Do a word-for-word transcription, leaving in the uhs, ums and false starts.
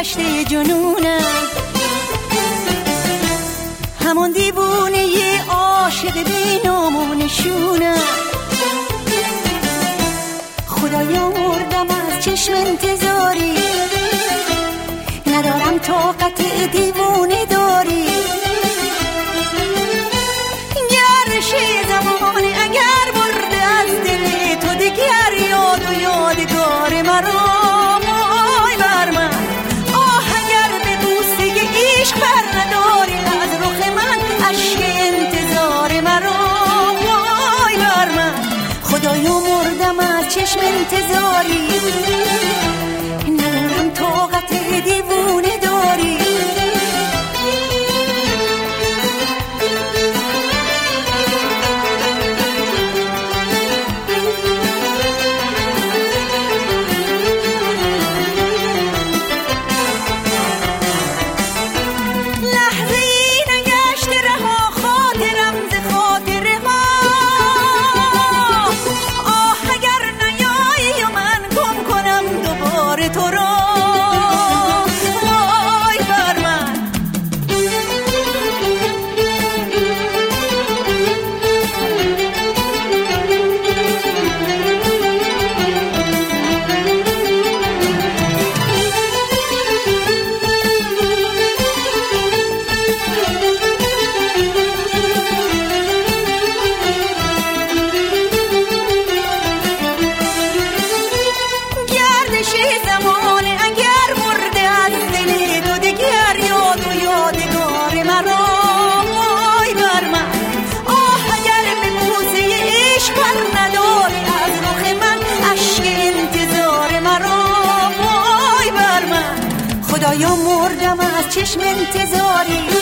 گشته جنونم، همون دیوونه یه عاشق بی نام و نشونم. خدایا مردم از چشم انتظاری، ندارم طاقت دیوونه داری. گرشه زمانه اگر برده از دل تو دیگر یاد و یادگار مرا، وای بر من. آه اگر به بوسه عشق بر نداری از رخ من اشک انتظار مرا، وای بر من. خدایا مردم از چشم انتظاری، ندارم طاقت دیوونه داری. خدایا مردم از چشم انتظاری،